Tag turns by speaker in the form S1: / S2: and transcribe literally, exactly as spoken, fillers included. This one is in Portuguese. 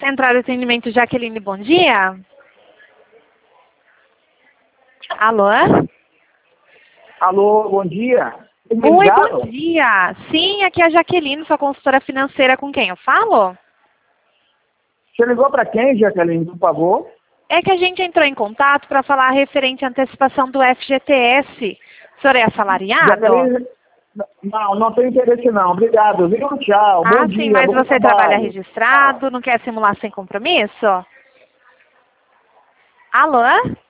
S1: Central de Atendimento Jaqueline, bom dia. Alô?
S2: Alô, bom dia.
S1: Oi, bom dia. Sim, aqui é a Jaqueline, sua consultora financeira, com quem eu falo?
S2: Você ligou para quem, Jaqueline, por favor?
S1: É que a gente entrou em contato para falar referente à antecipação do F G T S. O senhor é assalariado?
S2: Jaqueline, não, não tenho interesse não. Obrigado, viu? Tchau,
S1: ah,
S2: bom
S1: sim,
S2: dia,
S1: mas
S2: bom
S1: você
S2: trabalho.
S1: trabalha registrado, não quer simular sem compromisso? Alô?